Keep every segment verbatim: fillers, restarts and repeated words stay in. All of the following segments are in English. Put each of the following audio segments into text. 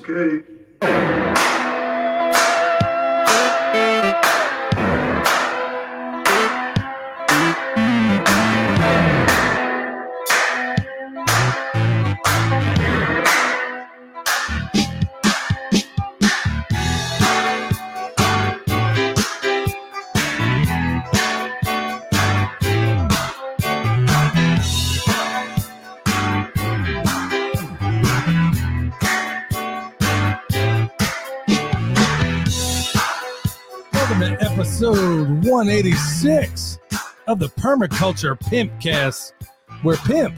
Okay. Episode one eighty-six of the Permaculture Pimpcast, where pimp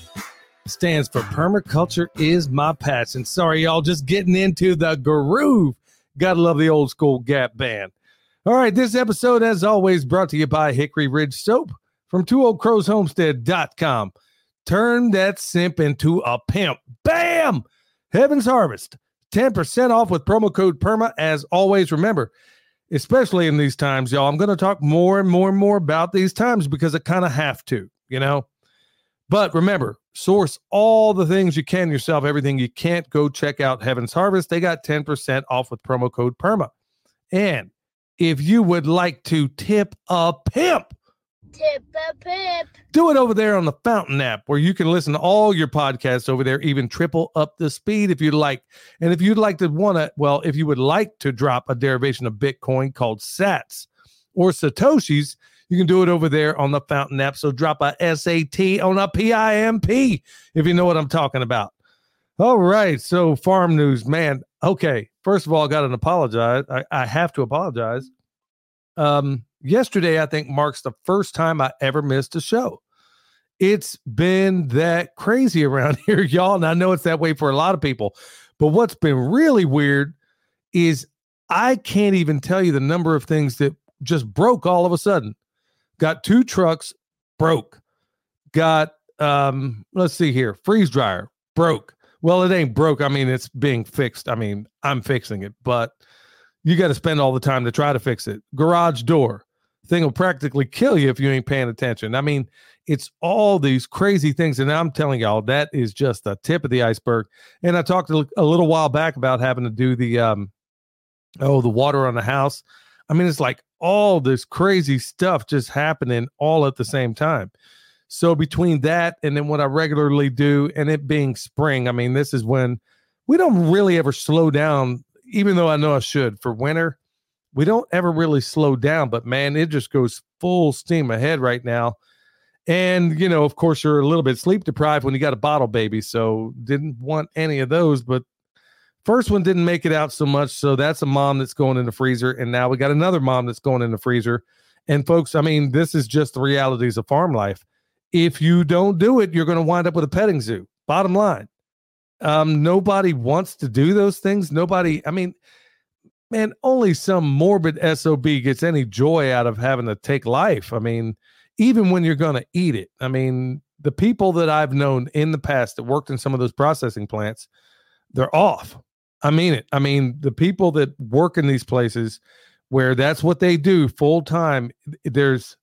stands for permaculture is my passion. Sorry, y'all, just getting into the groove. Gotta love the old school Gap band. All right, this episode, as always, brought to you by Hickory Ridge Soap from two old crows homestead dot com. Turn that simp into a pimp. Bam! Heaven's Harvest. ten percent off with promo code PERMA. As always, remember, especially in these times, y'all, I'm going to talk more and more and more about these times because I kind of have to, you know. But remember, source all the things you can yourself, everything you can't. Go check out Heaven's Harvest. They got ten percent off with promo code PERMA. And if you would like to tip a pimp, tip a pimp, do it over there on the Fountain app, where you can listen to all your podcasts over there, even triple up the speed if you'd like. And if you'd like to want to, well, if you would like to drop a derivation of Bitcoin called Sats or Satoshis, you can do it over there on the Fountain app. So drop a S A T on a P I M P if you know what I'm talking about. All right. So farm news, man. Okay. First of all, I got to apologize. I, I have to apologize. Um, yesterday, I think, marks the first time I ever missed a show. It's been that crazy around here, y'all. And I know it's that way for a lot of people. But what's been really weird is I can't even tell you the number of things that just broke all of a sudden. Got two trucks, broke. Got, um, let's see here, freeze dryer, broke. Well, it ain't broke. I mean, it's being fixed. I mean, I'm fixing it, but you got to spend all the time to try to fix it. Garage door. Thing will practically kill you if you ain't paying attention. I mean, it's all these crazy things. And I'm telling y'all, that is just the tip of the iceberg. And I talked a, a little while back about having to do the, um, oh, the water on the house. I mean, it's like all this crazy stuff just happening all at the same time. So between that and then what I regularly do and it being spring, I mean, this is when we don't really ever slow down, even though I know I should. For winter, we don't ever really slow down, but man, it just goes full steam ahead right now. And, you know, of course, you're a little bit sleep deprived when you got a bottle baby. So didn't want any of those, but first one didn't make it out so much. So that's a mom that's going in the freezer. And now we got another mom that's going in the freezer. And folks, I mean, this is just the realities of farm life. If you don't do it, you're going to wind up with a petting zoo. Bottom line. Um, nobody wants to do those things. Nobody, I mean, man, only some morbid S O B gets any joy out of having to take life. I mean, even when you're going to eat it. I mean, the people that I've known in the past that worked in some of those processing plants, they're off. I mean it. I mean, the people that work in these places where that's what they do full time, there's,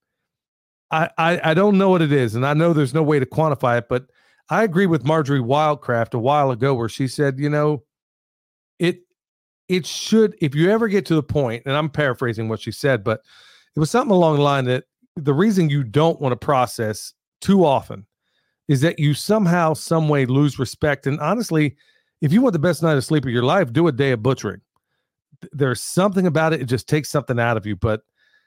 I, I, I don't know what it is. And I know there's no way to quantify it, but I agree with Marjorie Wildcraft a while ago where she said, you know, it, it should, if you ever get to the point, and I'm paraphrasing what she said, but it was something along the line that the reason you don't want to process too often is that you somehow, some way lose respect. And honestly, if you want the best night of sleep of your life, do a day of butchering. There's something about it. It just takes something out of you. But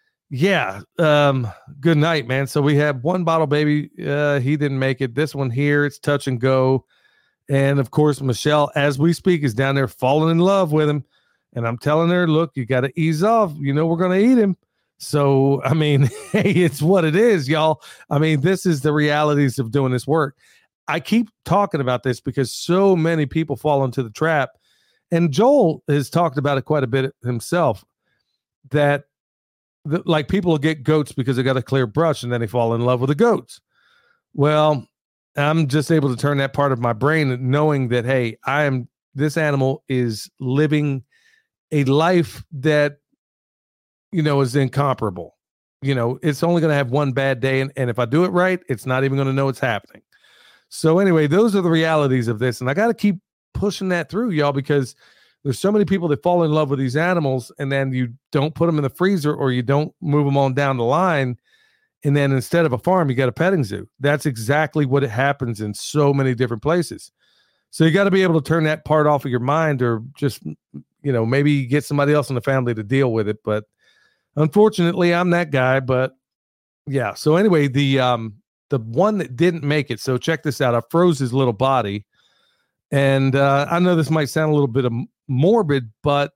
yeah, um, good night, man. So we have one bottle baby. Uh, he didn't make it. This one here, it's touch and go. And of course, Michelle, as we speak, is down there falling in love with him. And I'm telling her, look, you got to ease off. You know, we're going to eat him. So, I mean, hey, it's what it is, y'all. I mean, this is the realities of doing this work. I keep talking about this because so many people fall into the trap. And Joel has talked about it quite a bit himself, that the, like people will get goats because they got a clear brush and then they fall in love with the goats. Well, I'm just able to turn that part of my brain knowing that, hey, I am, this animal is living a life that, you know, is incomparable. You know, it's only going to have one bad day. And, and if I do it right, it's not even going to know it's happening. So anyway, those are the realities of this. And I got to keep pushing that through, y'all, because there's so many people that fall in love with these animals, and then you don't put them in the freezer or you don't move them on down the line. And then instead of a farm, you got a petting zoo. That's exactly what it happens in so many different places. So you got to be able to turn that part off of your mind, or just, you know, maybe get somebody else in the family to deal with it. But unfortunately, I'm that guy. But yeah. So anyway, the um the one that didn't make it. So check this out. I froze his little body. And uh, I know this might sound a little bit of morbid, but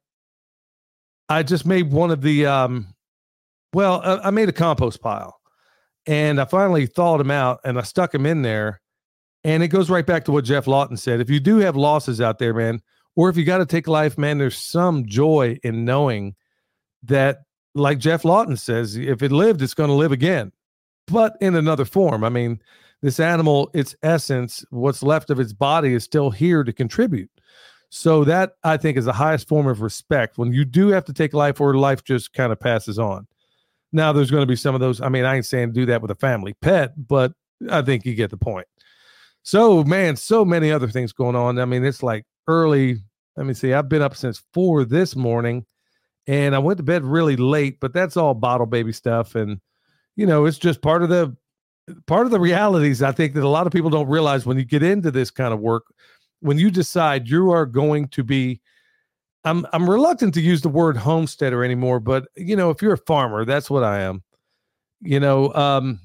I just made one of the, um, well, I, I made a compost pile, and I finally thawed him out, and I stuck him in there. And it goes right back to what Jeff Lawton said. If you do have losses out there, man, or if you got to take life, man, there's some joy in knowing that, like Jeff Lawton says, if it lived, it's going to live again, but in another form. I mean, this animal, its essence, what's left of its body, is still here to contribute. So that, I think, is the highest form of respect when you do have to take life, or life just kind of passes on. Now, there's going to be some of those. I mean, I ain't saying do that with a family pet, but I think you get the point. So, man, so many other things going on. I mean, it's like early. Let me see. I've been up since four this morning, and I went to bed really late, but that's all bottle baby stuff. And, you know, it's just part of the part of the realities, I think, that a lot of people don't realize when you get into this kind of work. When you decide you are going to be, I'm I'm reluctant to use the word homesteader anymore, but, you know, if you're a farmer, that's what I am. You know, um,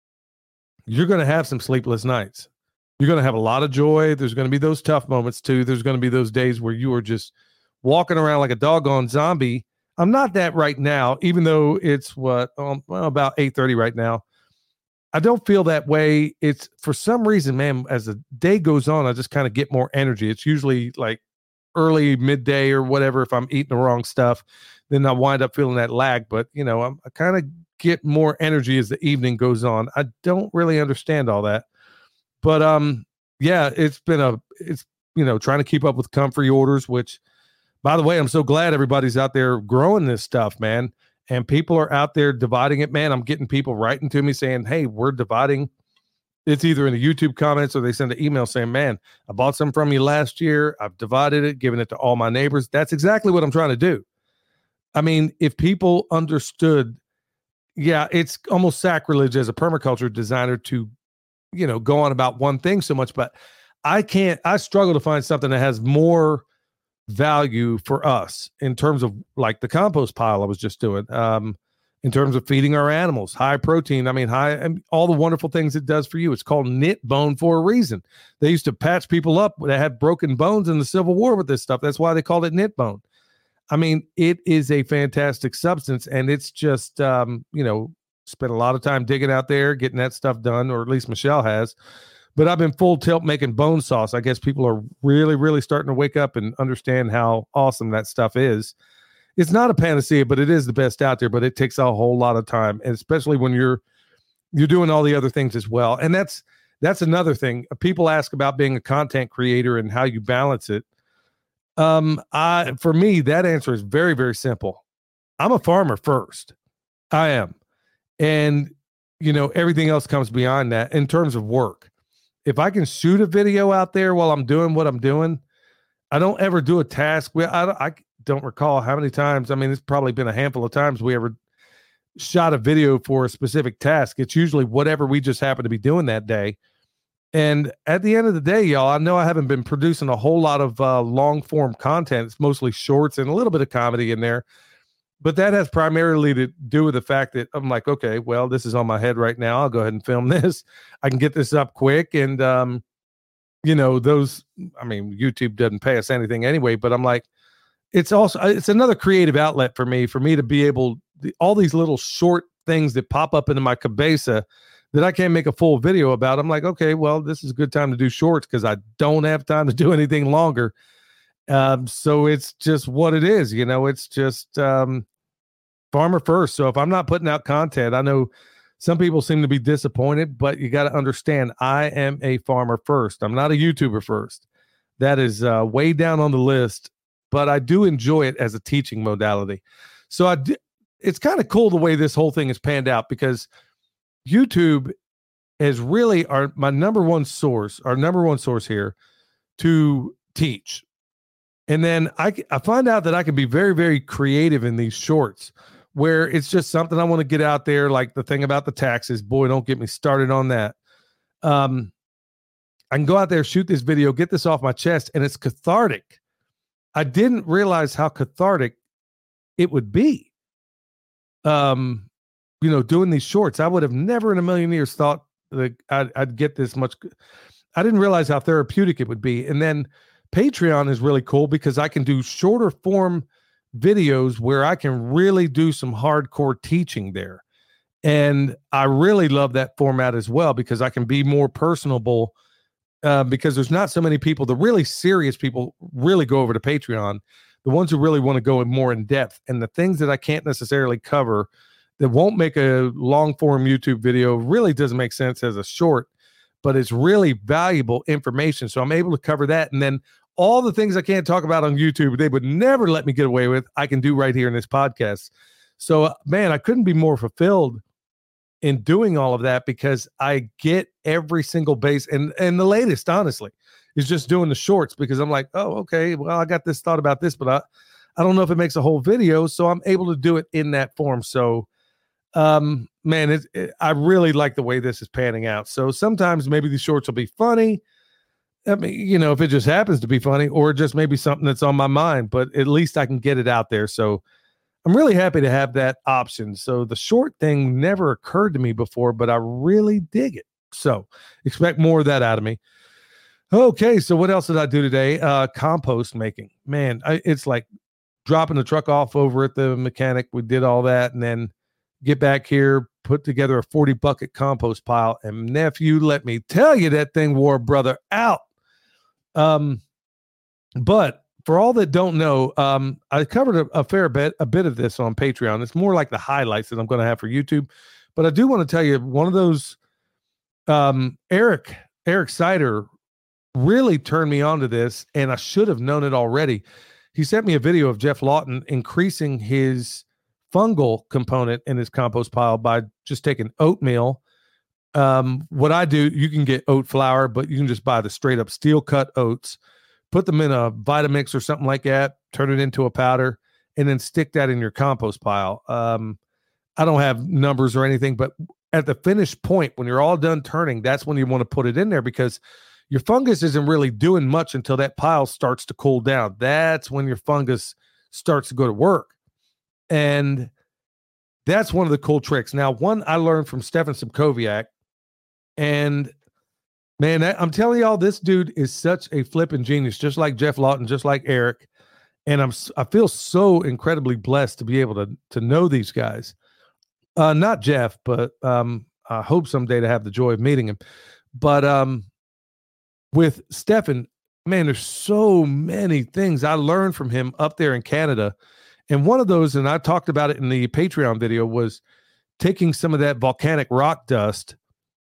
you're going to have some sleepless nights. You're going to have a lot of joy. There's going to be those tough moments too. There's going to be those days where you are just walking around like a doggone zombie. I'm not that right now, even though it's what, um, well, about eight thirty right now. I don't feel that way. It's for some reason, man, as the day goes on, I just kind of get more energy. It's usually like early midday or whatever. If I'm eating the wrong stuff, then I wind up feeling that lag. But, you know, I'm, I kind of get more energy as the evening goes on. I don't really understand all that. But, um, yeah, it's been a, it's, you know, trying to keep up with comfrey orders, which, by the way, I'm so glad everybody's out there growing this stuff, man. And people are out there dividing it, man. I'm getting people writing to me saying, hey, we're dividing. It's either in the YouTube comments or they send an email saying, man, I bought some from you last year. I've divided it, given it to all my neighbors. That's exactly what I'm trying to do. I mean, if people understood, yeah, it's almost sacrilege as a permaculture designer to, you know, go on about one thing so much, but I can't, I struggle to find something that has more value for us in terms of like the compost pile I was just doing, um, in terms of feeding our animals, high protein. I mean, high, and all the wonderful things it does for you. It's called knit bone for a reason. They used to patch people up that had broken bones in the Civil War with this stuff. That's why they called it knit bone. I mean, it is a fantastic substance, and it's just, um, you know, spent a lot of time digging out there, getting that stuff done, or at least Michelle has. But I've been full tilt making bone sauce. I guess people are really, really starting to wake up and understand how awesome that stuff is. It's not a panacea, but it is the best out there. But it takes a whole lot of time, and especially when you're you're doing all the other things as well. And that's that's another thing. People ask about being a content creator and how you balance it. Um, I for me, that answer is very, very simple. I'm a farmer first. I am, and you know everything else comes beyond that in terms of work. If I can shoot a video out there while I'm doing what I'm doing, I don't ever do a task. We, I, I don't recall how many times. I mean, it's probably been a handful of times we ever shot a video for a specific task. It's usually whatever we just happen to be doing that day. And at the end of the day, y'all, I know I haven't been producing a whole lot of uh, long form content. It's mostly shorts and a little bit of comedy in there. But that has primarily to do with the fact that I'm like, okay, well, this is on my head right now. I'll go ahead and film this. I can get this up quick. And, um, you know, those, I mean, YouTube doesn't pay us anything anyway, but I'm like, it's also, it's another creative outlet for me, for me to be able, the, all these little short things that pop up into my cabeza that I can't make a full video about. I'm like, okay, well, this is a good time to do shorts because I don't have time to do anything longer. Um, so it's just what it is, you know, it's just, um, farmer first. So if I'm not putting out content, I know some people seem to be disappointed, but you got to understand, I am a farmer first. I'm not a YouTuber first. That is uh, way down on the list, but I do enjoy it as a teaching modality. So I d- it's kind of cool the way this whole thing is panned out, because YouTube is really our, my number one source, our number one source here to teach. And then I, I find out that I can be very, very creative in these shorts where it's just something I want to get out there. Like the thing about the taxes, boy, don't get me started on that. Um, I can go out there, shoot this video, get this off my chest, and it's cathartic. I didn't realize how cathartic it would be. Um, you know, doing these shorts, I would have never in a million years thought that I'd, I'd get this much. I didn't realize how therapeutic it would be. And then Patreon is really cool because I can do shorter form videos where I can really do some hardcore teaching there. And I really love that format as well because I can be more personable uh, because there's not so many people. The really serious people really go over to Patreon. The ones who really want to go in more in depth, and the things that I can't necessarily cover that won't make a long form YouTube video really doesn't make sense as a short, but it's really valuable information. So I'm able to cover that. And then all the things I can't talk about on YouTube, they would never let me get away with, I can do right here in this podcast. So, man, I couldn't be more fulfilled in doing all of that because I get every single base. And, and the latest, honestly, is just doing the shorts because I'm like, oh, okay, well, I got this thought about this, but I, I don't know if it makes a whole video. So I'm able to do it in that form. So, um, man, it, it, I really like the way this is panning out. So sometimes maybe these shorts will be funny. I mean, you know, if it just happens to be funny or just maybe something that's on my mind, but at least I can get it out there. So I'm really happy to have that option. So the short thing never occurred to me before, but I really dig it. So expect more of that out of me. Okay. So what else did I do today? Uh, compost making, man, I, it's like dropping the truck off over at the mechanic. We did all that and then get back here, put together a forty bucket compost pile, and nephew, let me tell you, that thing wore brother out. Um, but for all that don't know, um, I covered a, a fair bit, a bit of this on Patreon. It's more like the highlights that I'm going to have for YouTube, but I do want to tell you one of those, um, Eric, Eric Sider really turned me on to this, and I should have known it already. He sent me a video of Jeff Lawton increasing his fungal component in his compost pile by just taking oatmeal. Um, what I do, you can get oat flour, but you can just buy the straight up steel cut oats, put them in a Vitamix or something like that, turn it into a powder, and then stick that in your compost pile. Um, I don't have numbers or anything, but at the finished point, when you're all done turning, that's when you want to put it in there because your fungus isn't really doing much until that pile starts to cool down. That's when your fungus starts to go to work. And that's one of the cool tricks. Now, one I learned from Stefan Subkowiak, and man, I'm telling y'all, this dude is such a flipping genius, just like Jeff Lawton, just like Eric. And I'm, I feel so incredibly blessed to be able to, to know these guys. Uh, not Jeff, but um, I hope someday to have the joy of meeting him. But um, with Stefan, man, there's so many things I learned from him up there in Canada. And one of those, and I talked about it in the Patreon video, was taking some of that volcanic rock dust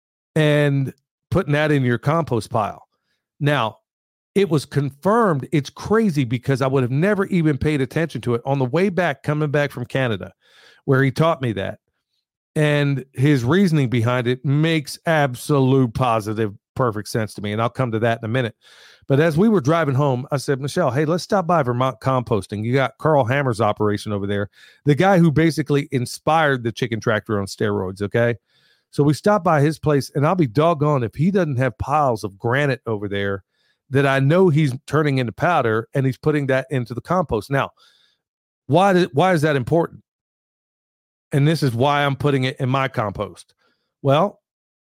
and putting that in your compost pile. Now, it was confirmed. It's crazy because I would have never even paid attention to it on the way back, coming back from Canada, where he taught me that. And his reasoning behind it makes absolute positive, perfect sense to me. And I'll come to that in a minute. But as we were driving home, I said, Michelle, hey, let's stop by Vermont Composting. You got Carl Hammer's operation over there, the guy who basically inspired the chicken tractor on steroids, okay? So we stopped by his place, and I'll be doggone if he doesn't have piles of granite over there that I know he's turning into powder, and he's putting that into the compost. Now, why, did, why is that important? And this is why I'm putting it in my compost. Well,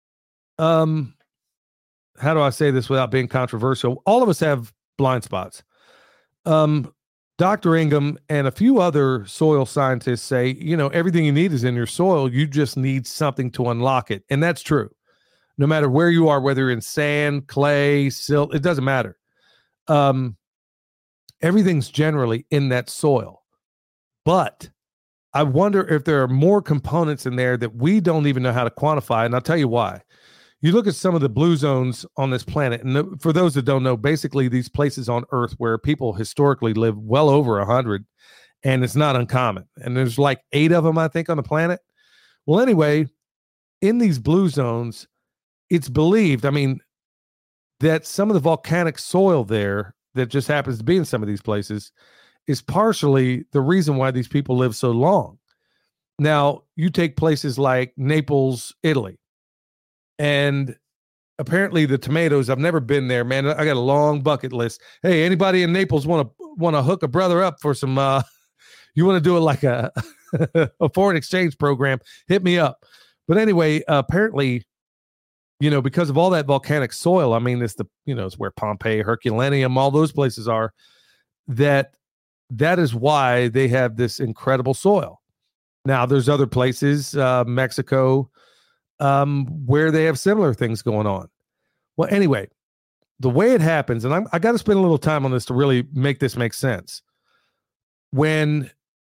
um, how do I say this without being controversial? All of us have blind spots. Um, Doctor Ingham and a few other soil scientists say, you know, everything you need is in your soil. You just need something to unlock it. And that's true. No matter where you are, whether in sand, clay, silt, it doesn't matter. Um, everything's generally in that soil. But I wonder if there are more components in there that we don't even know how to quantify. And I'll tell you why. You look at some of the blue zones on this planet, and for those that don't know, basically these places on Earth where people historically live well over a hundred, and it's not uncommon. And there's like eight of them, I think, on the planet. Well, anyway, in these blue zones, it's believed, I mean, that some of the volcanic soil there that just happens to be in some of these places is partially the reason why these people live so long. Now, you take places like Naples, Italy, and apparently the tomatoes, I've never been there, man. I got a long bucket list. Hey, anybody in Naples want to want to hook a brother up for some, uh, you want to do it like a, a foreign exchange program, hit me up. But anyway, uh, apparently, you know, because of all that volcanic soil, I mean, it's the, you know, it's where Pompeii, Herculaneum, all those places are, that that is why they have this incredible soil. Now, there's other places, uh, Mexico, um, where they have similar things going on. Well, anyway, the way it happens, and I'm, I got to spend a little time on this to really make this make sense. When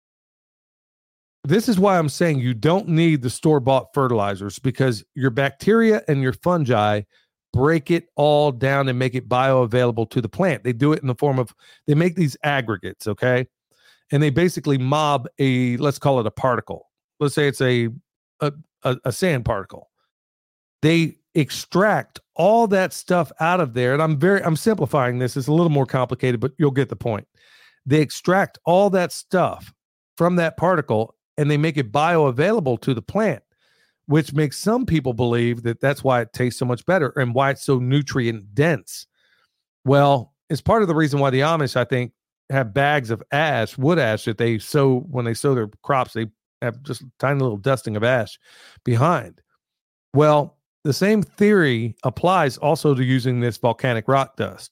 this is why I'm saying you don't need the store-bought fertilizers, because your bacteria and your fungi break it all down and make it bioavailable to the plant. They do it in the form of, they make these aggregates, okay? And they basically mob a, let's call it a particle. Let's say it's a, a, a, a sand particle. They extract all that stuff out of there. And I'm very, I'm simplifying this. It's a little more complicated, but you'll get the point. They extract all that stuff from that particle and they make it bioavailable to the plant, which makes some people believe that that's why it tastes so much better and why it's so nutrient dense. Well, it's part of the reason why the Amish, I think, have bags of ash, wood ash, that they sow when they sow their crops. They have just a tiny little dusting of ash behind. Well, the same theory applies also to using this volcanic rock dust.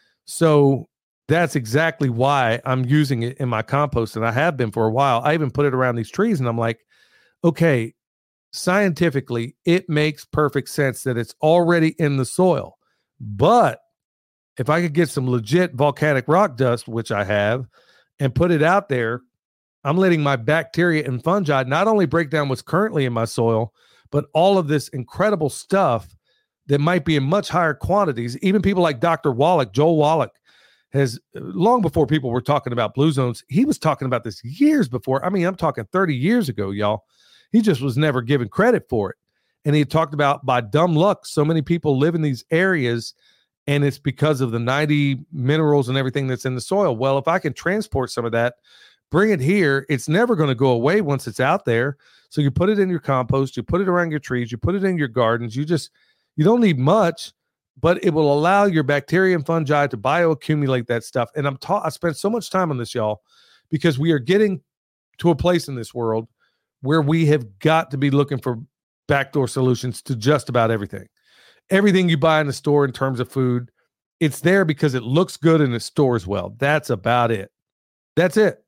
So that's exactly why I'm using it in my compost, and I have been for a while. I even put it around these trees, and I'm like, okay, scientifically, it makes perfect sense that it's already in the soil. But if I could get some legit volcanic rock dust, which I have, and put it out there, I'm letting my bacteria and fungi not only break down what's currently in my soil, but all of this incredible stuff that might be in much higher quantities. Even people like Doctor Wallach, Joel Wallach, has, long before people were talking about blue zones, he was talking about this years before. I mean, I'm talking thirty years ago, y'all. He just was never given credit for it. And he talked about, by dumb luck, so many people live in these areas, and it's because of the ninety minerals and everything that's in the soil. Well, if I can transport some of that, bring it here, it's never going to go away once it's out there. So you put it in your compost, you put it around your trees, you put it in your gardens. You just, you don't need much, but it will allow your bacteria and fungi to bioaccumulate that stuff. And I'm taught, I spent so much time on this, y'all, because we are getting to a place in this world where we have got to be looking for backdoor solutions to just about everything. Everything you buy in the store in terms of food, it's there because it looks good and it stores well. That's about it. That's it.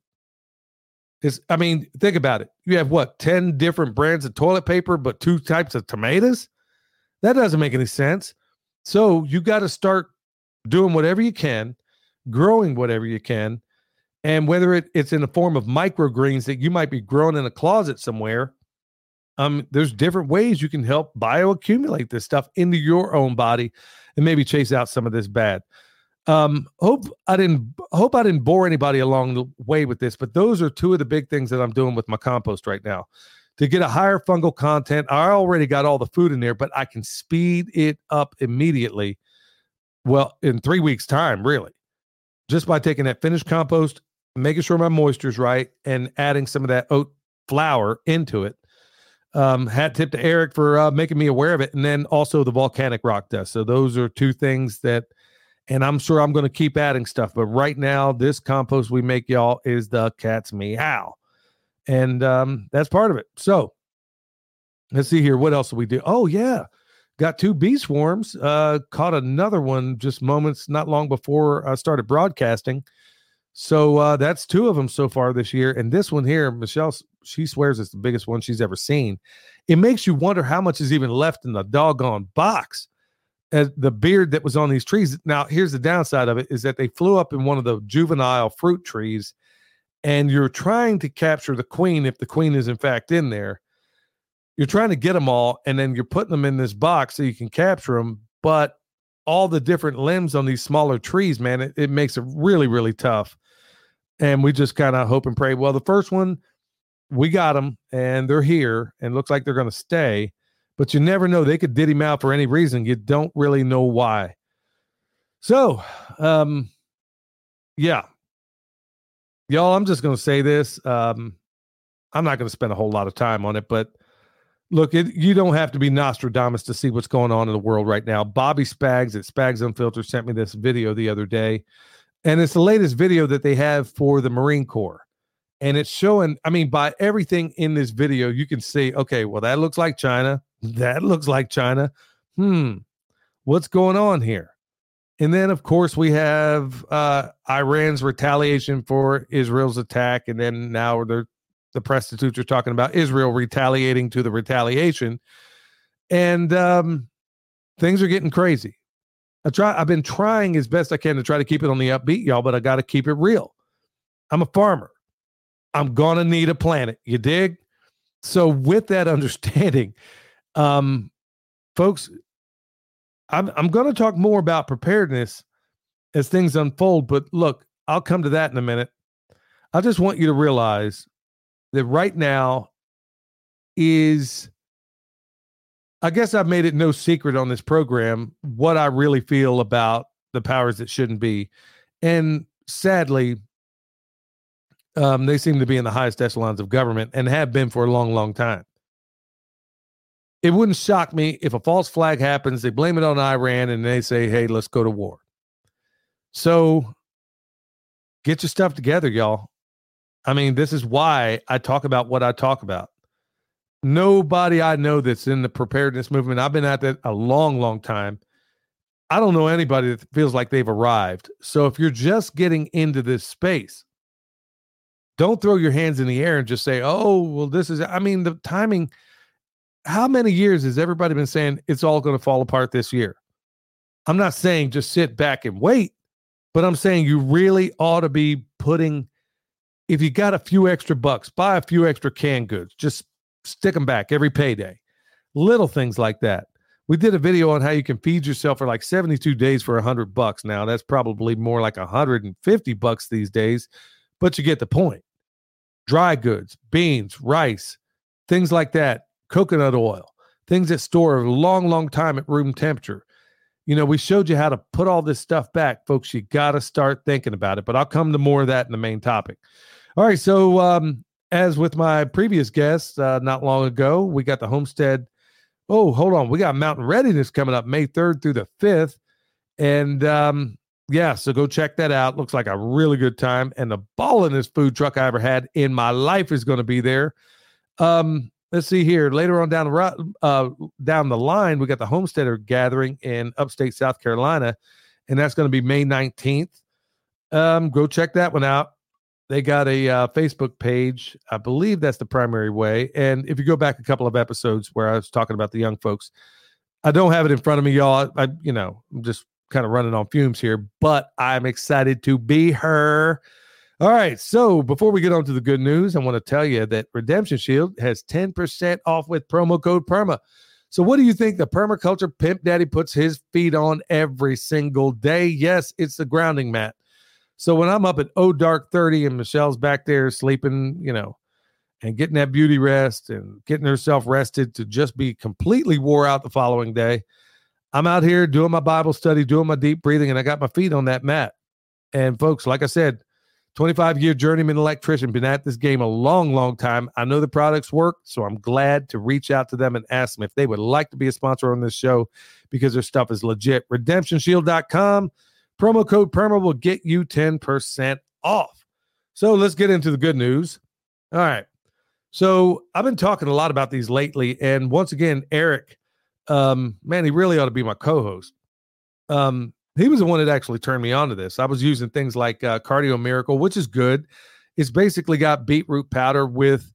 It's, I mean, think about it. You have what, ten different brands of toilet paper, but two types of tomatoes? That doesn't make any sense. So you got to start doing whatever you can, growing whatever you can. And whether it, it's in the form of microgreens that you might be growing in a closet somewhere, um, there's different ways you can help bioaccumulate this stuff into your own body and maybe chase out some of this bad. Um, hope I didn't hope I didn't bore anybody along the way with this, but those are two of the big things that I'm doing with my compost right now. To get a higher fungal content, I already got all the food in there, but I can speed it up immediately. Well, in three weeks' time, really, just by taking that finished compost, making sure my moisture's right, and adding some of that oat flour into it. Um, hat tip to Eric for uh, making me aware of it, and then also the volcanic rock dust. So those are two things that, and I'm sure I'm going to keep adding stuff. But right now, this compost we make, y'all, is the cat's meow. And um, that's part of it. So let's see here. What else do we do? Oh, yeah. Got two bee swarms. Uh, caught another one just moments, not long before I started broadcasting. So uh, that's two of them so far this year. And this one here, Michelle, she swears it's the biggest one she's ever seen. It makes you wonder how much is even left in the doggone box. As the beard that was on these trees. Now, here's the downside of it, is that they flew up in one of the juvenile fruit trees, and you're trying to capture the queen if the queen is in fact in there. You're trying to get them all, and then you're putting them in this box so you can capture them. But all the different limbs on these smaller trees, man, it, it makes it really, really tough. And we just kind of hope and pray. Well, the first one, we got them, and they're here, and looks like they're going to stay. But you never know. They could did him out for any reason. You don't really know why. So, um, Yeah. Y'all, I'm just going to say this. Um, I'm not going to spend a whole lot of time on it, but look, it, you don't have to be Nostradamus to see what's going on in the world right now. Bobby Spags at Spags Unfiltered sent me this video the other day, and it's the latest video that they have for the Marine Corps. And it's showing, I mean, by everything in this video, you can see, okay, well, that looks like China. That looks like China. Hmm, what's going on here? And then, of course, we have uh, Iran's retaliation for Israel's attack. And then now they're, the prostitutes are talking about Israel retaliating to the retaliation. And um, things are getting crazy. I try, I've been trying as best I can to try to keep it on the upbeat, y'all, but I got to keep it real. I'm a farmer. I'm going to need a planet. You dig? So with that understanding, um, folks, I'm, I'm going to talk more about preparedness as things unfold, but look, I'll come to that in a minute. I just want you to realize that right now is, I guess I've made it no secret on this program what I really feel about the powers that shouldn't be. And sadly, um, they seem to be in the highest echelons of government and have been for a long, long time. It wouldn't shock me if a false flag happens, they blame it on Iran, and they say, hey, let's go to war. So get your stuff together, y'all. I mean, this is why I talk about what I talk about. Nobody I know that's in the preparedness movement, I've been at that a long, long time. I don't know anybody that feels like they've arrived. So if you're just getting into this space, don't throw your hands in the air and just say, oh, well, this is, I mean, the timing. How many years has everybody been saying it's all going to fall apart this year? I'm not saying just sit back and wait, but I'm saying you really ought to be putting, if you got a few extra bucks, buy a few extra canned goods, just stick them back every payday. Little things like that. We did a video on how you can feed yourself for like seventy-two days for a hundred bucks. Now that's probably more like a hundred fifty bucks these days, but you get the point. Dry goods, beans, rice, things like that. Coconut oil, things that store a long, long time at room temperature. You know, we showed you how to put all this stuff back, folks. You got to start thinking about it, but I'll come to more of that in the main topic. All right. So, um, as with my previous guests, uh, not long ago, we got the Homestead. Oh, hold on. We got Mountain Readiness coming up May third through the fifth. And, um, yeah, so go check that out. Looks like a really good time. And the ballingest food truck I ever had in my life is going to be there. Um, Let's see here. Later on down the uh, down the line, we got the Homesteader Gathering in upstate South Carolina, and that's going to be May nineteenth. Um, go check that one out. They got a uh, Facebook page. I believe that's the primary way. And if you go back a couple of episodes where I was talking about the young folks, I don't have it in front of me, y'all. I, I you know, I'm just kind of running on fumes here, but I'm excited to be her. All right, so before we get on to the good news, I want to tell you that Redemption Shield has ten percent off with promo code PERMA. So what do you think the permaculture pimp daddy puts his feet on every single day? Yes, it's the grounding mat. So when I'm up at oh dark thirty and Michelle's back there sleeping, you know, and getting that beauty rest and getting herself rested to just be completely wore out the following day, I'm out here doing my Bible study, doing my deep breathing, and I got my feet on that mat. And folks, like I said, twenty-five year journeyman electrician, been at this game a long, long time. I know the products work, so I'm glad to reach out to them and ask them if they would like to be a sponsor on this show because their stuff is legit. redemption shield dot com. Promo code PERMA will get you ten percent off. So let's get into the good news. All right. So I've been talking a lot about these lately, and once again, Eric, um, man, he really ought to be my co-host. Um, He was the one that actually turned me on to this. I was using things like uh, Cardio Miracle, which is good. It's basically got beetroot powder with,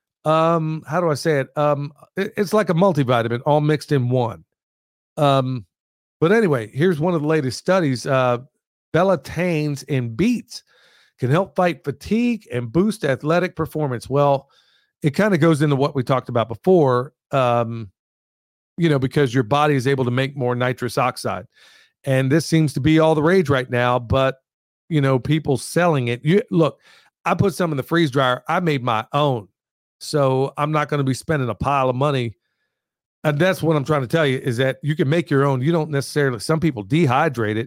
um, how do I say it? Um, it, it's like a multivitamin all mixed in one. Um, but anyway, here's one of the latest studies. Uh, Bellatains in beets can help fight fatigue and boost athletic performance. Well, it kind of goes into what we talked about before, um, you know, because your body is able to make more nitrous oxide. And this seems to be all the rage right now, but, you know, people selling it. You look, I put some in the freeze dryer. I made my own. So I'm not going to be spending a pile of money. And that's what I'm trying to tell you is that you can make your own. You don't necessarily, some people dehydrate it.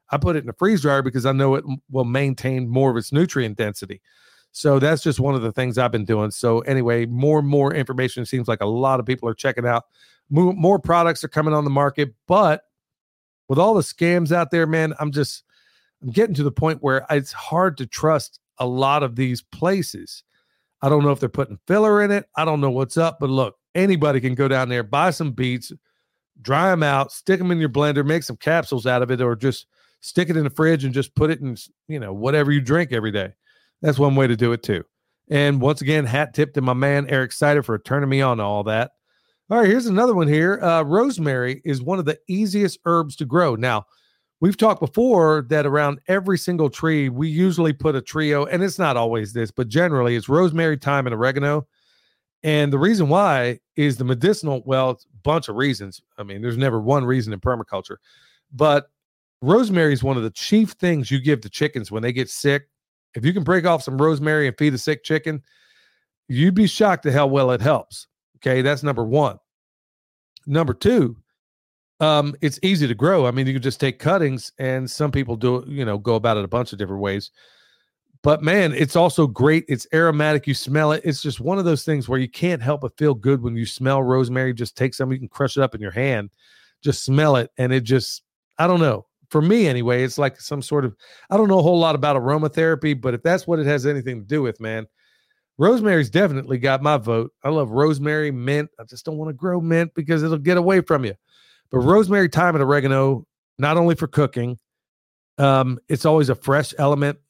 I put it in a freeze dryer because I know it will maintain more of its nutrient density. So that's just one of the things I've been doing. So anyway, more and more information. It seems like a lot of people are checking out. More, more products are coming on the market, but with all the scams out there, man, I'm just I'm getting to the point where it's hard to trust a lot of these places. I don't know if they're putting filler in it. I don't know what's up, but look, anybody can go down there, buy some beets, dry them out, stick them in your blender, make some capsules out of it, or just stick it in the fridge and just put it in, you know, whatever you drink every day. That's one way to do it too. And once again, hat tip to my man, Eric Sider, for turning me on to all that. All right, here's another one here. Uh, rosemary is one of the easiest herbs to grow. Now, we've talked before that around every single tree, we usually put a trio, and it's not always this, but generally it's rosemary, thyme, and oregano. And the reason why is the medicinal, well, it's a bunch of reasons. I mean, there's never one reason in permaculture, but rosemary is one of the chief things you give to chickens when they get sick. If you can break off some rosemary and feed a sick chicken, you'd be shocked at how well it helps. Okay, that's number one. Number two, um, it's easy to grow. I mean, you can just take cuttings, and some people do, you know, go about it a bunch of different ways. But man, it's also great. It's aromatic. You smell it. It's just one of those things where you can't help but feel good when you smell rosemary. Just take some, you can crush it up in your hand, just smell it, and it just, I don't know. For me, anyway, it's like some sort of, I don't know a whole lot about aromatherapy, but if that's what it has anything to do with, man, rosemary's definitely got my vote. I love rosemary, mint. I just don't want to grow mint because it'll get away from you. But rosemary, thyme, and oregano, not only for cooking, um, it's always a fresh element.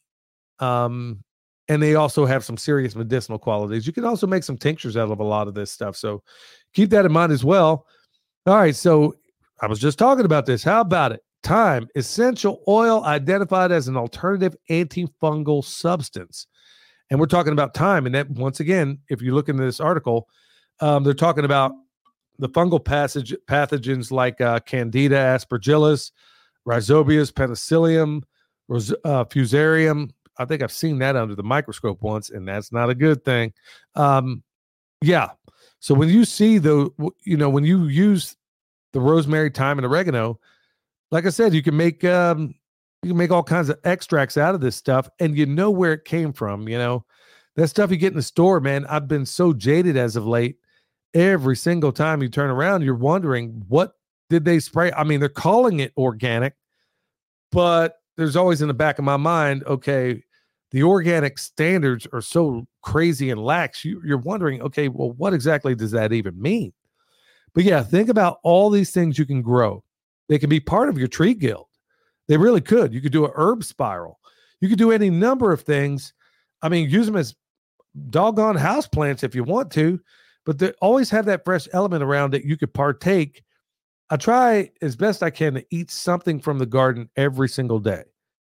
Um, and they also have some serious medicinal qualities. You can also make some tinctures out of a lot of this stuff. So keep that in mind as well. All right. So I was just talking about this. How about it? Thyme, essential oil identified as an alternative antifungal substance. And we're talking about thyme. And that, once again, if you look into this article, um, they're talking about the fungal passage, pathogens like uh, Candida aspergillus, Rhizobius penicillium, uh, Fusarium. I think I've seen that under the microscope once, and that's not a good thing. Um, yeah. So when you see the, you know, when you use the rosemary, thyme, and oregano, like I said, you can make um, you can make all kinds of extracts out of this stuff, and you know where it came from. You know, that stuff you get in the store, man. I've been so jaded as of late. Every single time you turn around, you're wondering, what did they spray? I mean, they're calling it organic, but there's always in the back of my mind, okay, the organic standards are so crazy and lax. You, you're wondering, okay, well, what exactly does that even mean? But yeah, think about all these things you can grow. They can be part of your tree guild. They really could. You could do a herb spiral. You could do any number of things. I mean, use them as doggone house plants if you want to, but they always have that fresh element around that you could partake. I try as best I can to eat something from the garden every single day.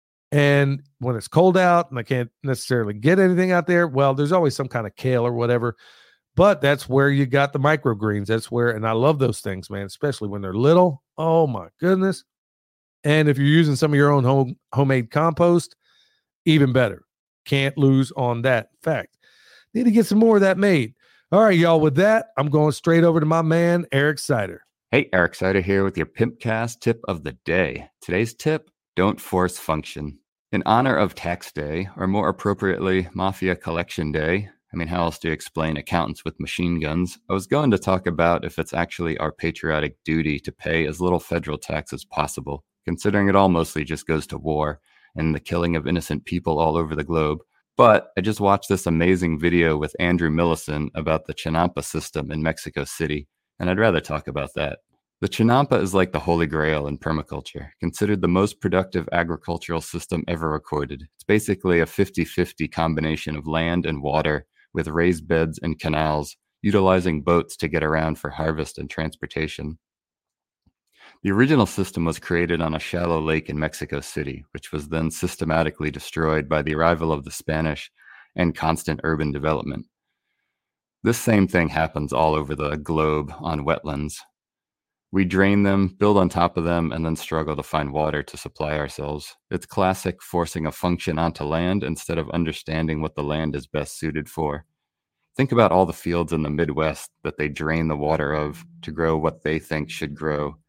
And when it's cold out and I can't necessarily get anything out there, well, there's always some kind of kale or whatever. But that's where you got the microgreens. That's where, and I love those things, man, especially when they're little. Oh my goodness. And if you're using some of your own home homemade compost, even better. Can't lose on that. In fact, need to get some more of that made. All right, y'all, with that, I'm going straight over to my man, Eric Sider. Hey, Eric Sider here with your Pimpcast tip of the day. Today's tip, don't force function. In honor of Tax Day, or more appropriately, Mafia Collection Day, I mean, how else do you explain accountants with machine guns? I was going to talk about if it's actually our patriotic duty to pay as little federal tax as possible, considering it all mostly just goes to war and the killing of innocent people all over the globe. But I just watched this amazing video with Andrew Millison about the Chinampa system in Mexico City, and I'd rather talk about that. The Chinampa is like the holy grail in permaculture, considered the most productive agricultural system ever recorded. It's basically a fifty-fifty combination of land and water, with raised beds and canals, utilizing boats to get around for harvest and transportation. The original system was created on a shallow lake in Mexico City, which was then systematically destroyed by the arrival of the Spanish and constant urban development. This same thing happens all over the globe on wetlands. We drain them, build on top of them, and then struggle to find water to supply ourselves. It's classic forcing a function onto land instead of understanding what the land is best suited for. Think about all the fields in the Midwest that they drain the water of to grow what they think should grow.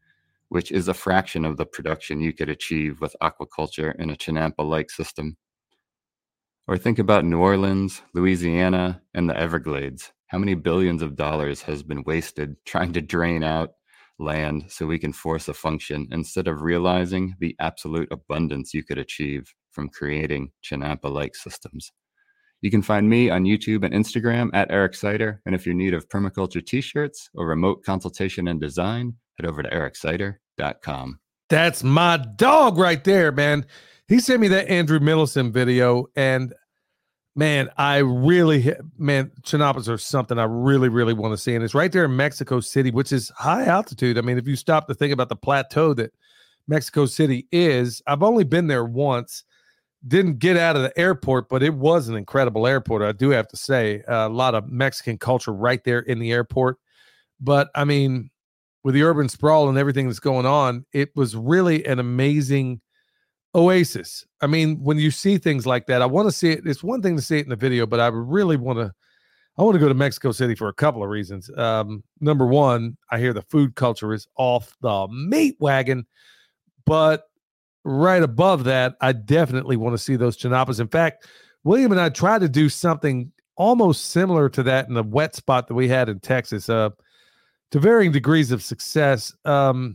which is a fraction of the production you could achieve with aquaculture in a Chinampa-like system. Or think about New Orleans, Louisiana, and the Everglades. How many billions of dollars has been wasted trying to drain out land so we can force a function instead of realizing the absolute abundance you could achieve from creating Chinampa-like systems? You can find me on YouTube and Instagram at Eric Sider. And if you're in need of permaculture t-shirts or remote consultation and design, head over to eric sider dot com. That's my dog right there, man. He sent me that Andrew Millison video, and man, I really, man, Chinampas are something I really, really want to see. And it's right there in Mexico City, which is high altitude. I mean, if you stop to think about the plateau that Mexico City is, I've only been there once, didn't get out of the airport, but it was an incredible airport. I do have to say, uh, a lot of Mexican culture right there in the airport. But I mean, with the urban sprawl and everything that's going on, it was really an amazing oasis. I mean, when you see things like that, I want to see it. It's one thing to see it in the video, but I really want to, I want to go to Mexico City for a couple of reasons. Um, number one, I hear the food culture is off the meat wagon, but right above that, I definitely want to see those Chinampas. In fact, William and I tried to do something almost similar to that in the wet spot that we had in Texas, uh, to varying degrees of success. Um,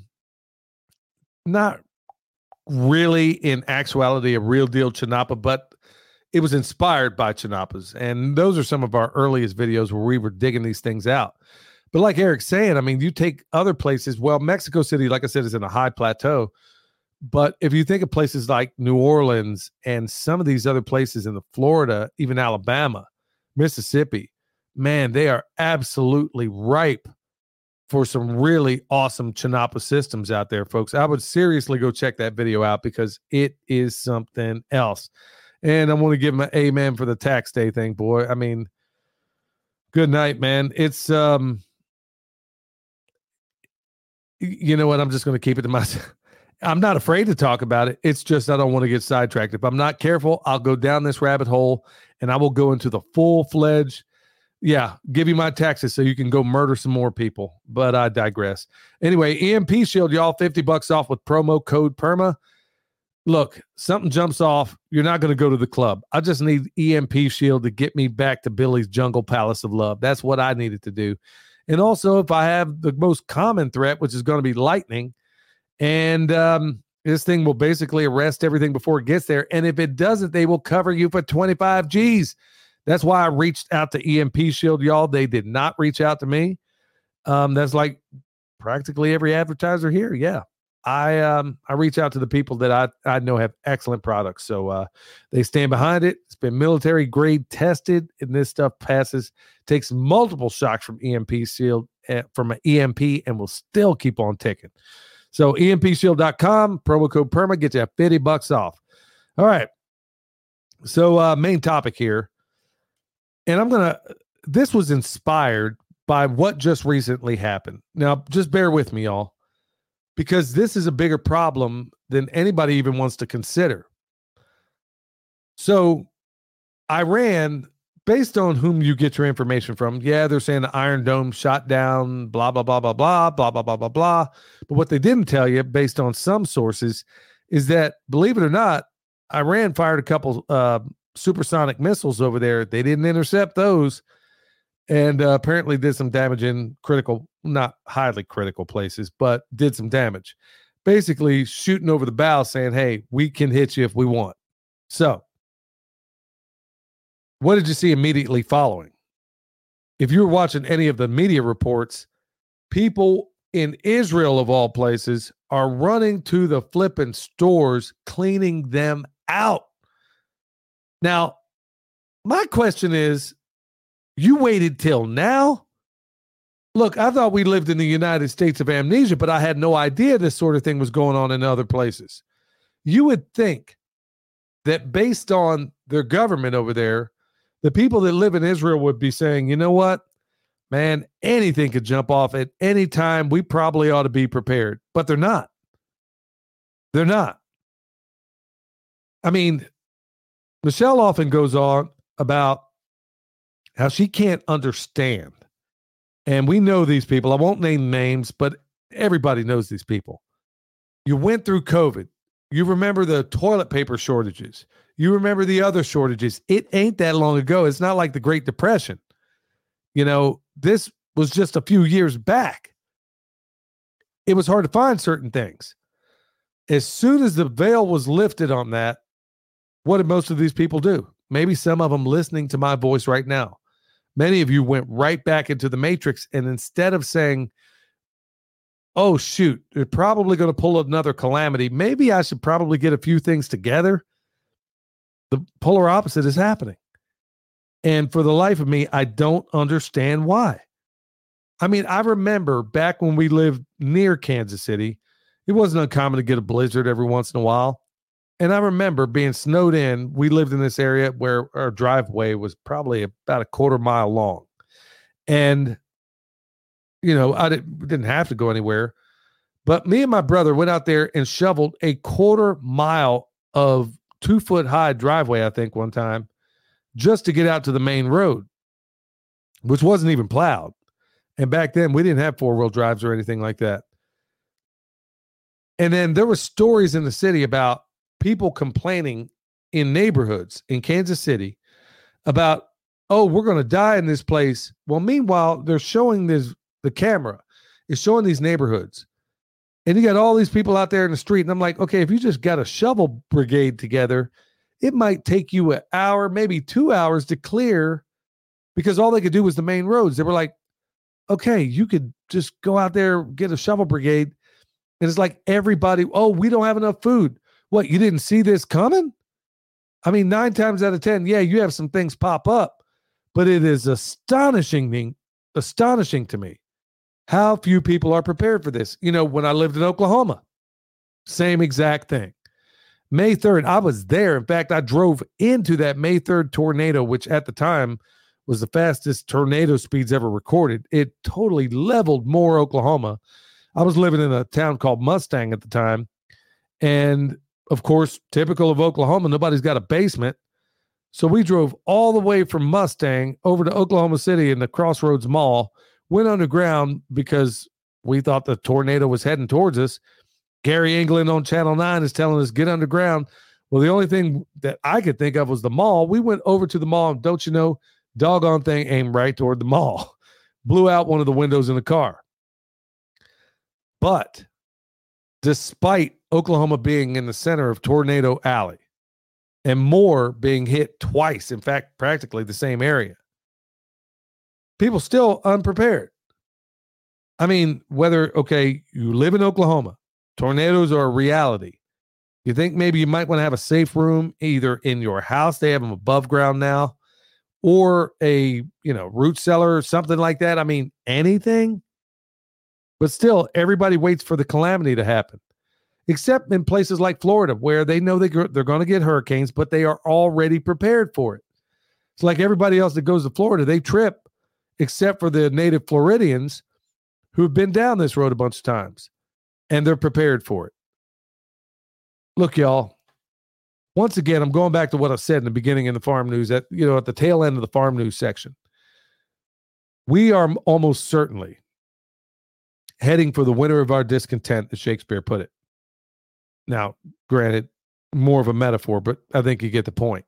not really in actuality a real deal Chinampa, but it was inspired by Chinampas. And those are some of our earliest videos where we were digging these things out. But like Eric's saying, I mean, you take other places, well, Mexico City, like I said, is in a high plateau. But if you think of places like New Orleans and some of these other places in the Florida, even Alabama, Mississippi, man, they are absolutely ripe for some really awesome Chinampa systems out there, folks. I would seriously go check that video out because it is something else. And I want to give him an amen for the tax day thing, boy. I mean, good night, man. It's, um, you know what? I'm just going to keep it to myself. I'm not afraid to talk about it. It's just I don't want to get sidetracked. If I'm not careful, I'll go down this rabbit hole and I will go into the full-fledged, yeah, give you my taxes so you can go murder some more people. But I digress. Anyway, E M P Shield, y'all, fifty bucks off with promo code PERMA. Look, something jumps off, you're not going to go to the club. I just need E M P Shield to get me back to Billy's Jungle Palace of Love. That's what I needed to do. And also, if I have the most common threat, which is going to be lightning, and um, this thing will basically arrest everything before it gets there. And if it doesn't, they will cover you for twenty-five G's. That's why I reached out to E M P Shield, y'all. They did not reach out to me. Um, that's like practically every advertiser here. Yeah. I um I reach out to the people that I, I know have excellent products. So uh, they stand behind it. It's been military grade tested, and this stuff passes, takes multiple shocks from E M P Shield, uh, from an E M P, and will still keep on ticking. So E M P shield dot com, promo code PERMA, get you fifty bucks off. All right. So uh, main topic here. And I'm going to, this was inspired by what just recently happened. Now, just bear with me, y'all, because this is a bigger problem than anybody even wants to consider. So Iran, based on whom you get your information from, yeah, they're saying the Iron Dome shot down, blah, blah, blah, blah, blah, blah, blah, blah, blah, blah. But what they didn't tell you, based on some sources, is that, believe it or not, Iran fired a couple uh, supersonic missiles over there. They didn't intercept those, and uh, apparently did some damage in critical, not highly critical places, but did some damage. Basically shooting over the bow saying, hey, we can hit you if we want. So what did you see immediately following? If you were watching any of the media reports, people in Israel, of all places, are running to the flipping stores, cleaning them out. Now, my question is, you waited till now? Look, I thought we lived in the United States of amnesia, but I had no idea this sort of thing was going on in other places. You would think that based on their government over there, the people that live in Israel would be saying, you know what, man, anything could jump off at any time. We probably ought to be prepared, but they're not. They're not. I mean, Michelle often goes on about how she can't understand. And we know these people. I won't name names, but everybody knows these people. You went through COVID. You remember the toilet paper shortages. You remember the other shortages. It ain't that long ago. It's not like the Great Depression. You know, this was just a few years back. It was hard to find certain things. As soon as the veil was lifted on that, what did most of these people do? Maybe some of them listening to my voice right now. Many of you went right back into the matrix, and instead of saying, oh, shoot, they're probably going to pull another calamity, maybe I should probably get a few things together, the polar opposite is happening. And for the life of me, I don't understand why. I mean, I remember back when we lived near Kansas City, it wasn't uncommon to get a blizzard every once in a while. And I remember being snowed in. We lived in this area where our driveway was probably about a quarter mile long. And, you know, I didn't, didn't have to go anywhere. But me and my brother went out there and shoveled a quarter mile of two foot high driveway, I think, one time, just to get out to the main road, which wasn't even plowed. And back then, we didn't have four-wheel drives or anything like that. And then there were stories in the city about people complaining in neighborhoods in Kansas City about, oh, we're going to die in this place. Well, meanwhile, they're showing this, the camera is showing these neighborhoods. And you got all these people out there in the street. And I'm like, okay, if you just got a shovel brigade together, it might take you an hour, maybe two hours to clear, because all they could do was the main roads. They were like, okay, you could just go out there, get a shovel brigade. And it's like everybody, oh, we don't have enough food. What, you didn't see this coming? I mean, nine times out of ten, yeah, you have some things pop up, but it is astonishing, astonishing to me how few people are prepared for this. You know, when I lived in Oklahoma, same exact thing. May third, I was there. In fact, I drove into that May third tornado, which at the time was the fastest tornado speeds ever recorded. It totally leveled Moore, Oklahoma. I was living in a town called Mustang at the time. And of course, typical of Oklahoma, nobody's got a basement. So we drove all the way from Mustang over to Oklahoma City in the Crossroads Mall, went underground because we thought the tornado was heading towards us. Gary England on Channel nine is telling us, get underground. Well, the only thing that I could think of was the mall. We went over to the mall, and don't you know, doggone thing aimed right toward the mall. Blew out one of the windows in the car. But despite Oklahoma being in the center of Tornado Alley and Moore being hit twice, in fact, practically the same area, people still unprepared. I mean, whether, okay, you live in Oklahoma, tornadoes are a reality. You think maybe you might want to have a safe room either in your house, they have them above ground now, or a, you know, root cellar or something like that. I mean, anything. But still, everybody waits for the calamity to happen, except in places like Florida, where they know they, they're going to get hurricanes, but they are already prepared for it. It's like everybody else that goes to Florida, they trip, except for the native Floridians who've been down this road a bunch of times, and they're prepared for it. Look, y'all, once again, I'm going back to what I said in the beginning in the farm news, at, you know, at the tail end of the farm news section. We are almost certainly heading for the winter of our discontent, as Shakespeare put it. Now, granted, more of a metaphor, but I think you get the point.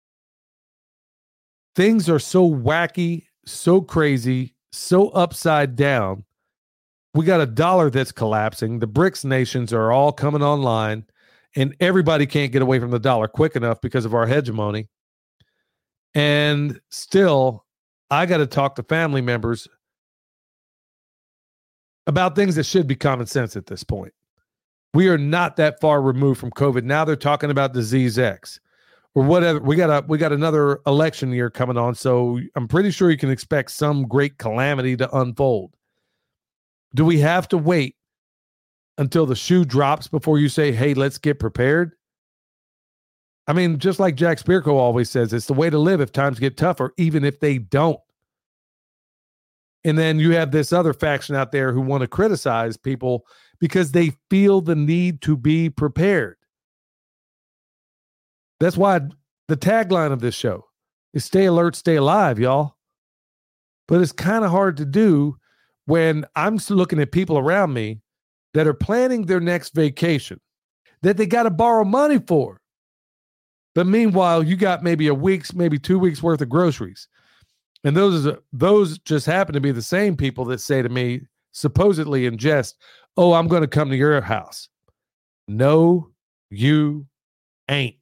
Things are so wacky, so crazy, so upside down. We got a dollar that's collapsing. The BRICS nations are all coming online, and everybody can't get away from the dollar quick enough because of our hegemony. And still, I got to talk to family members about things that should be common sense at this point. We are not that far removed from COVID. Now they're talking about disease X or whatever. We got a, we got another election year coming on, so I'm pretty sure you can expect some great calamity to unfold. Do we have to wait until the shoe drops before you say, hey, let's get prepared? I mean, just like Jack Spirko always says, it's the way to live if times get tougher, even if they don't. And then you have this other faction out there who want to criticize people because they feel the need to be prepared. That's why the tagline of this show is stay alert, stay alive, y'all. But it's kind of hard to do when I'm looking at people around me that are planning their next vacation that they got to borrow money for. But meanwhile, you got maybe a week's, maybe two weeks worth of groceries. And those, those just happen to be the same people that say to me, supposedly in jest, oh, I'm going to come to your house. No, you ain't.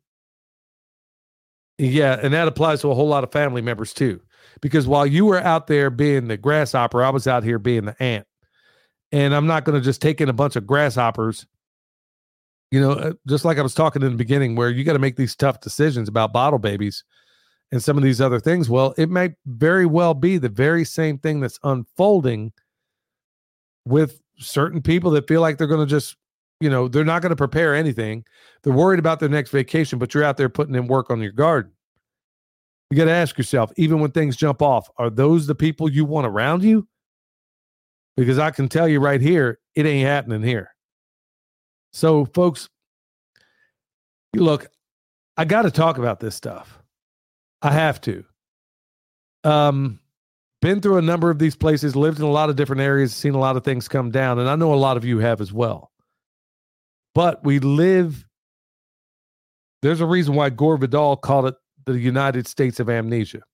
Yeah, and that applies to a whole lot of family members too. Because while you were out there being the grasshopper, I was out here being the ant. And I'm not going to just take in a bunch of grasshoppers. You know, just like I was talking in the beginning, where you got to make these tough decisions about bottle babies and some of these other things. Well, it may very well be the very same thing that's unfolding with certain people that feel like they're going to just, you know, they're not going to prepare anything. They're worried about their next vacation, but you're out there putting in work on your garden. You got to ask yourself, even when things jump off, are those the people you want around you? Because I can tell you right here, it ain't happening here. So, folks, look, I got to talk about this stuff. I have to. Um, been through a number of these places, lived in a lot of different areas, seen a lot of things come down, and I know a lot of you have as well. But we live, there's a reason why Gore Vidal called it the United States of amnesia.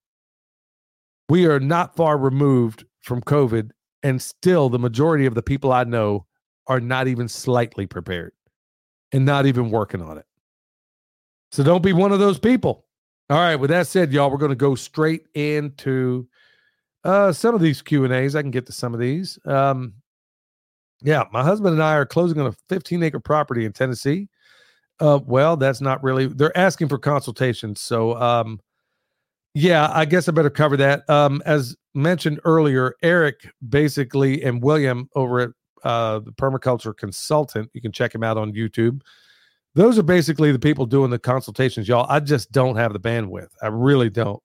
We are not far removed from COVID, and still the majority of the people I know are not even slightly prepared and not even working on it. So don't be one of those people. All right, with that said, y'all, we're going to go straight into uh, some of these Q and A's. I can get to some of these. Um, yeah, my husband and I are closing on a fifteen acre property in Tennessee. Uh, well, that's not really, they're asking for consultations. So, um, yeah, I guess I better cover that. Um, as mentioned earlier, Eric basically and William over at uh, the Permaculture Consultant, you can check him out on YouTube. Those are basically the people doing the consultations, y'all. I just don't have the bandwidth. I really don't.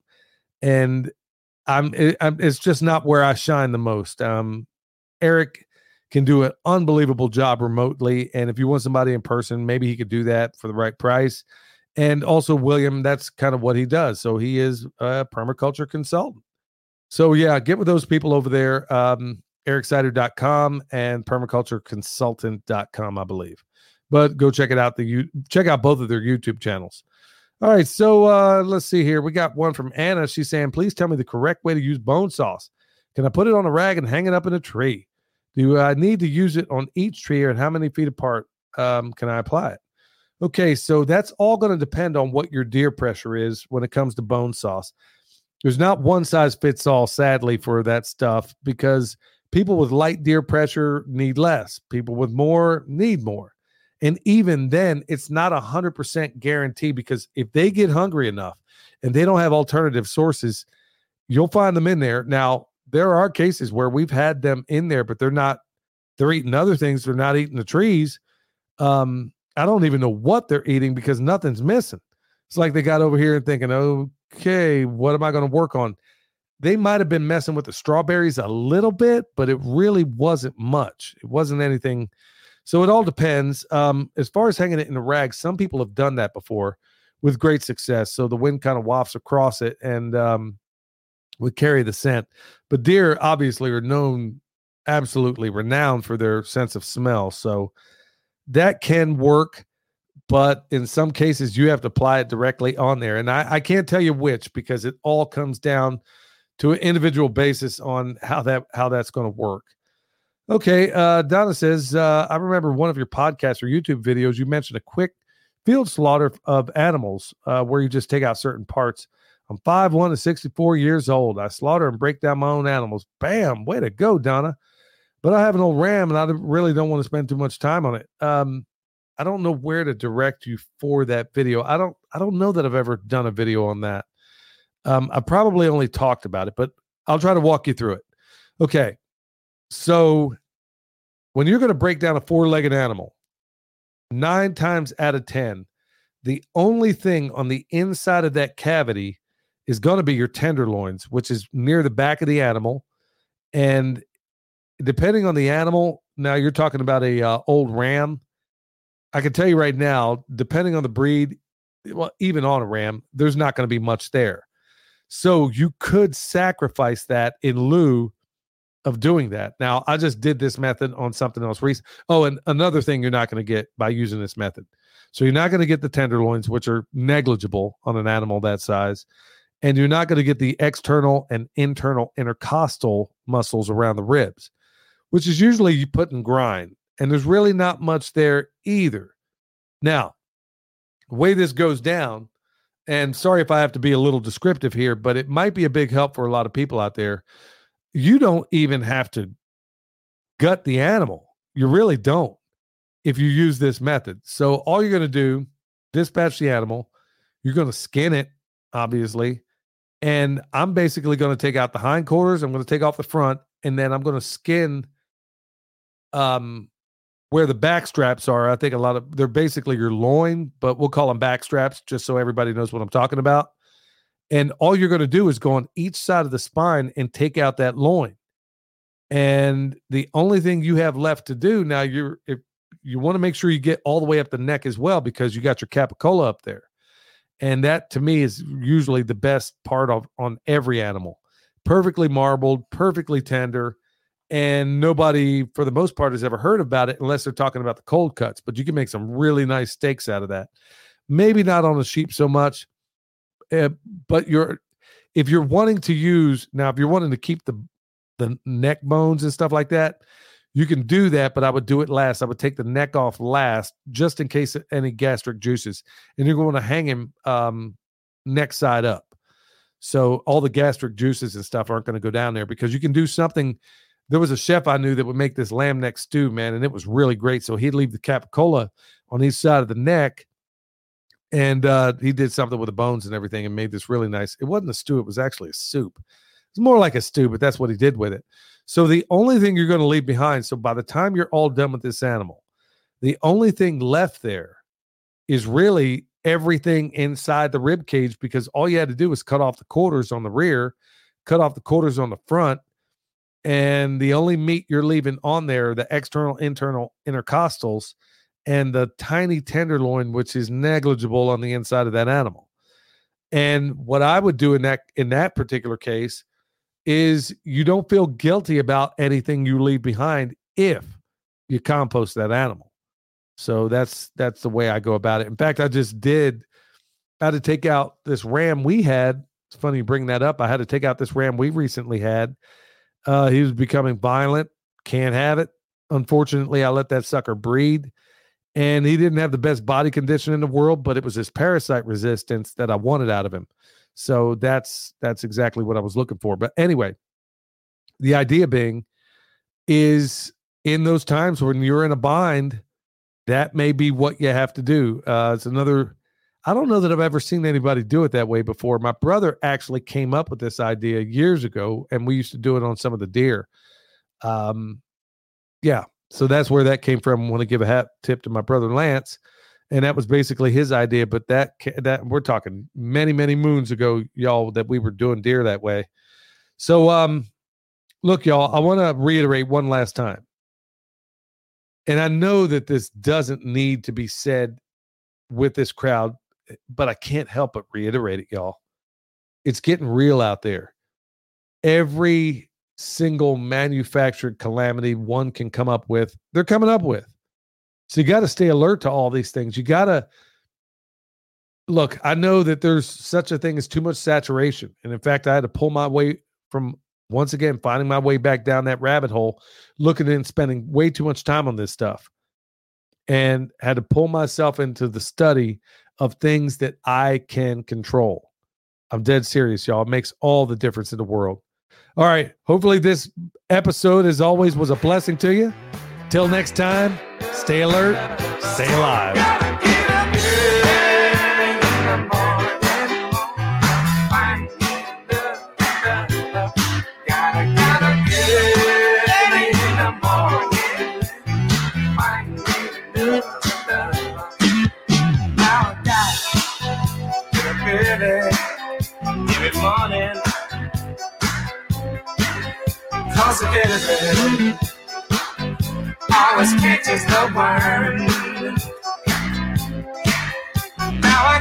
And I'm, it, I'm it's just not where I shine the most. Um, Eric can do an unbelievable job remotely. And if you want somebody in person, maybe he could do that for the right price. And also William, that's kind of what he does. So he is a permaculture consultant. So yeah, get with those people over there. Um, eric sider dot com and permaculture consultant dot com, I believe. But go check it out. The check out both of their YouTube channels. All right, so uh, let's see here. We got one from Anna. She's saying, please tell me the correct way to use bone sauce. Can I put it on a rag and hang it up in a tree? Do I need to use it on each tree, and how many feet apart um, can I apply it? Okay, so that's all going to depend on what your deer pressure is when it comes to bone sauce. There's not one size fits all, sadly, for that stuff, because people with light deer pressure need less. People with more need more. And even then, it's not a one hundred percent guarantee, because if they get hungry enough and they don't have alternative sources, you'll find them in there. Now, there are cases where we've had them in there, but they're not, they're eating other things. They're not eating the trees. Um, I don't even know what they're eating because nothing's missing. It's like they got over here and thinking, okay, what am I going to work on? They might have been messing with the strawberries a little bit, but it really wasn't much. It wasn't anything. So it all depends. Um, as far as hanging it in a rag, some people have done that before with great success. So the wind kind of wafts across it and um, would carry the scent. But deer obviously are known, absolutely renowned for their sense of smell. So that can work, but in some cases you have to apply it directly on there. And I, I can't tell you which, because it all comes down to an individual basis on how that how that's going to work. Okay, uh, Donna says, uh, I remember one of your podcasts or YouTube videos, you mentioned a quick field slaughter of animals uh, where you just take out certain parts. I'm five one to sixty-four years old. I slaughter and break down my own animals. Bam! Way to go, Donna. But I have an old ram, and I really don't want to spend too much time on it. Um, I don't know where to direct you for that video. I don't I don't know that I've ever done a video on that. Um, I probably only talked about it, but I'll try to walk you through it. Okay. So when you're going to break down a four-legged animal, nine times out of ten, the only thing on the inside of that cavity is going to be your tenderloins, which is near the back of the animal. And depending on the animal, now you're talking about a uh, old ram. I can tell you right now, depending on the breed, well, even on a ram, there's not going to be much there. So you could sacrifice that in lieu of doing that. Now, I just did this method on something else recent. Oh, and another thing you're not going to get by using this method. So you're not going to get the tenderloins, which are negligible on an animal that size. And you're not going to get the external and internal intercostal muscles around the ribs, which is usually you put in grind. And there's really not much there either. Now, the way this goes down, and sorry if I have to be a little descriptive here, but it might be a big help for a lot of people out there. You don't even have to gut the animal. You really don't if you use this method. So all you're going to do, dispatch the animal. You're going to skin it, obviously. And I'm basically going to take out the hindquarters. I'm going to take off the front. And then I'm going to skin um, where the back straps are. I think a lot of, they're basically your loin, but we'll call them back straps just so everybody knows what I'm talking about. And all you're going to do is go on each side of the spine and take out that loin. And the only thing you have left to do now, you're if you want to make sure you get all the way up the neck as well, because you got your capicola up there. And that to me is usually the best part of on every animal. Perfectly marbled, perfectly tender. And nobody, for the most part, has ever heard about it unless they're talking about the cold cuts. But you can make some really nice steaks out of that. Maybe not on a sheep so much. Uh, but you're, if you're wanting to use, now if you're wanting to keep the the neck bones and stuff like that, you can do that, but I would do it last. I would take the neck off last, just in case of any gastric juices. And you're going to hang him um, neck side up. So all the gastric juices and stuff aren't going to go down there, because you can do something. There was a chef I knew that would make this lamb neck stew, man, and it was really great. So he'd leave the capicola on each side of the neck. And uh, he did something with the bones and everything and made this really nice. It wasn't a stew. It was actually a soup. It's more like a stew, but that's what he did with it. So the only thing you're going to leave behind, so by the time you're all done with this animal, the only thing left there is really everything inside the rib cage, because all you had to do was cut off the quarters on the rear, cut off the quarters on the front, and the only meat you're leaving on there are the external, internal intercostals and the tiny tenderloin, which is negligible on the inside of that animal. And what I would do in that in that particular case is you don't feel guilty about anything you leave behind if you compost that animal. So that's that's the way I go about it. In fact, I just did, I had to take out this ram we had. It's funny you bring that up. I had to take out this ram we recently had. Uh, he was becoming violent. Can't have it. Unfortunately, I let that sucker breed. And he didn't have the best body condition in the world, but it was his parasite resistance that I wanted out of him. So that's that's exactly what I was looking for. But anyway, the idea being is in those times when you're in a bind, that may be what you have to do. Uh, it's another, I don't know that I've ever seen anybody do it that way before. My brother actually came up with this idea years ago, and we used to do it on some of the deer. Um, yeah. So that's where that came from. I want to give a hat tip to my brother Lance, and that was basically his idea. But that that we're talking many, many moons ago, y'all, that we were doing deer that way. So, um, look, y'all, I want to reiterate one last time, and I know that this doesn't need to be said with this crowd, but I can't help but reiterate it, y'all. It's getting real out there. Every single manufactured calamity one can come up with, they're coming up with. So you got to stay alert to all these things. You got to look. I know that there's such a thing as too much saturation. And in fact, I had to pull my way from, once again, finding my way back down that rabbit hole, looking and spending way too much time on this stuff, and had to pull myself into the study of things that I can control. I'm dead serious, y'all. It makes all the difference in the world. All right. Hopefully this episode, as always, was a blessing to you. Till next time, stay alert, stay alive. Every morning, constipated, always catches the worm. Now I